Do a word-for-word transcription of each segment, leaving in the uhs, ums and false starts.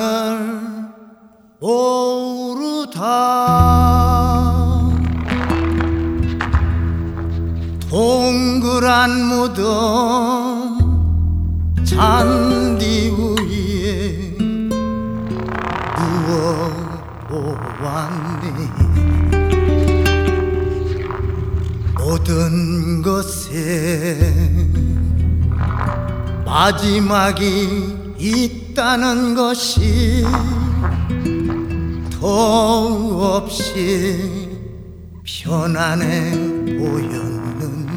산을 오르다 동그란 무덤 잔디 위에 누워보았네. 모든 것에 마지막이 있다는 것이 더없이 편안해 보였는데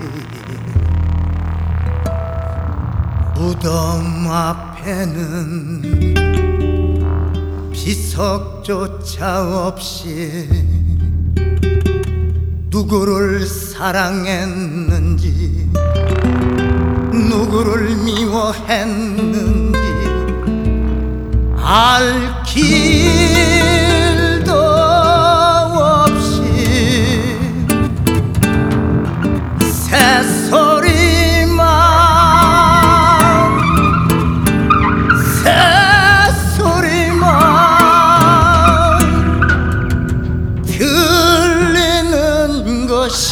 무덤 앞에는 비석조차 없이 누구를 사랑했는지 누구를 미워했는지 알 길도 없이 새소리만 새소리만 들리는 것이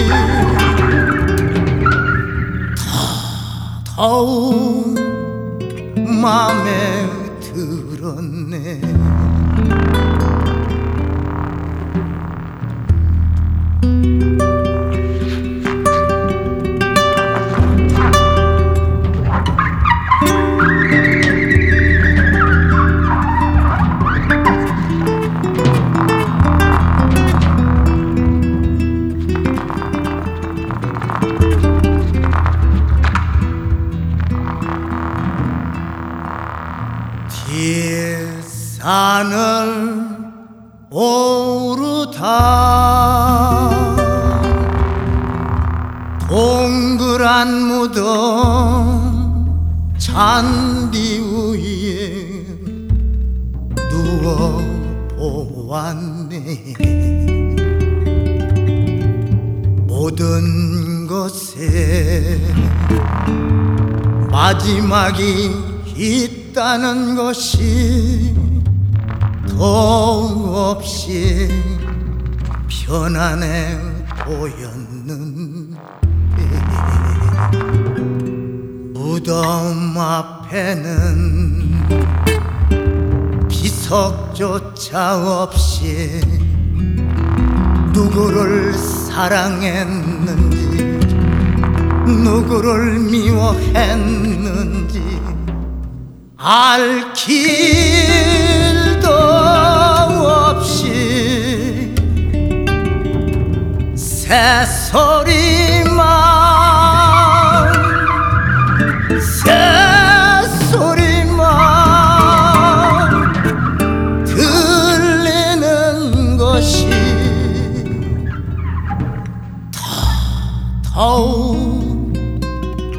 더욱 맘에 들었네. 산을 오르다 동그란 무덤 잔디 위에 누워보았네. 모든 것에 마지막이 있다는 것이 더없이 편안해 보였는데 무덤 앞에는 비석조차 없이 누구를 사랑했는지 누구를 미워했는지 알 길도 없이 새소리만 새소리만 들리는 것이 더욱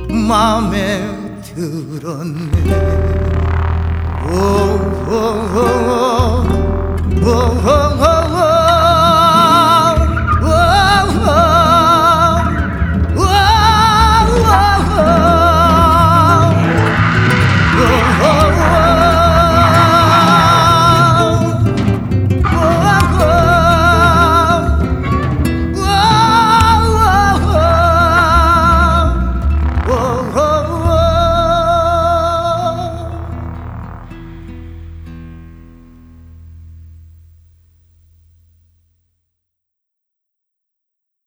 맘에 들었네. 오, 오, 오.